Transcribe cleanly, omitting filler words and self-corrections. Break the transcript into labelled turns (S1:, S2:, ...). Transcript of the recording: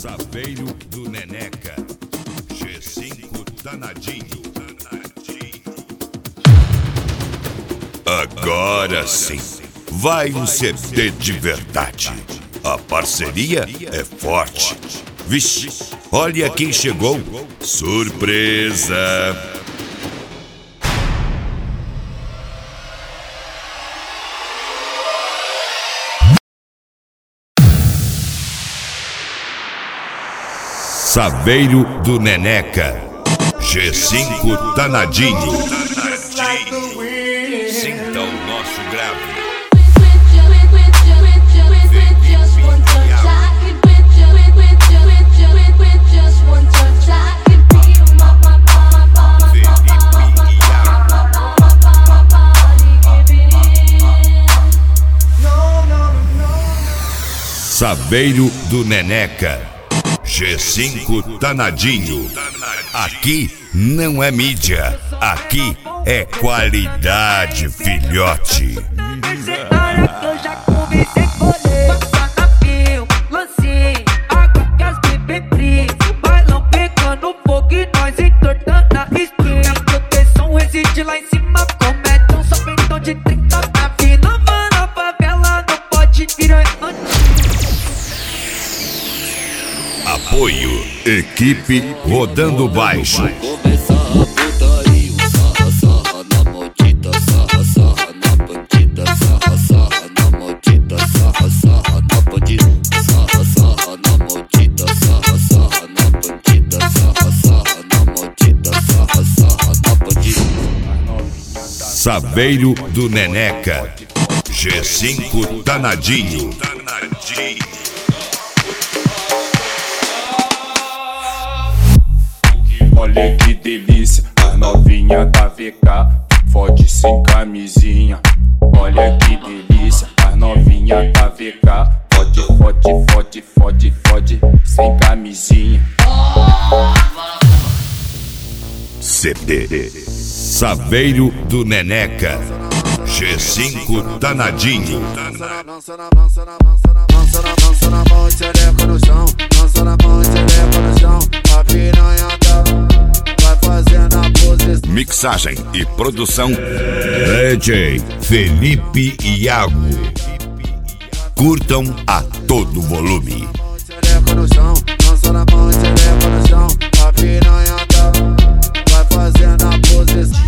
S1: Saveiro do Neneca, G5 danadinho. Agora sim, vai um CD de verdade. A parceria é forte. Vixe, olha quem chegou. Surpresa! Saveiro do Neneca, G5 danadinho. Sinta o nosso grave. Saveiro do Neneca, G5 danadinho. Aqui não é mídia, aqui é qualidade, filhote.
S2: Eu já conversei com ele, passa na fio, lancei água que as bebê frio. Bailão pegando fogo e nós entortando a stream. A proteção reside lá em cima, comédia, só então de 30 na vida. Mano, a favela não pode virar notícia.
S1: Apoio, equipe rodando baixo.
S3: Começa a putaria, sarra, sarra na maldita, sarra, sarra na bandida, sarra, sarra na maldita, sarra, sarra na bandida, sarra, sarra na maldita, sarra, sarra na bandida, sarra, sarra na maldita, sarra, sarra na bandida.
S1: Saveiro do Neneca, G5 danadinho.
S4: Olha que delícia, a novinha da VK fode sem camisinha. Olha que delícia, a novinha da VK fode, fode, fode, fode, fode sem camisinha.
S1: CD Saveiro do Neneca, G5 danadinho.
S5: Lança na mão e xereca no chão. Lança na mão e xereca no chão. A piranha vai fazendo a posição.
S1: Mixagem e produção DJ Felipe Iago. Curtam a todo volume.
S5: Xereca no chão. Lança na mão e xereca no chão. A piranha vai fazendo a posição.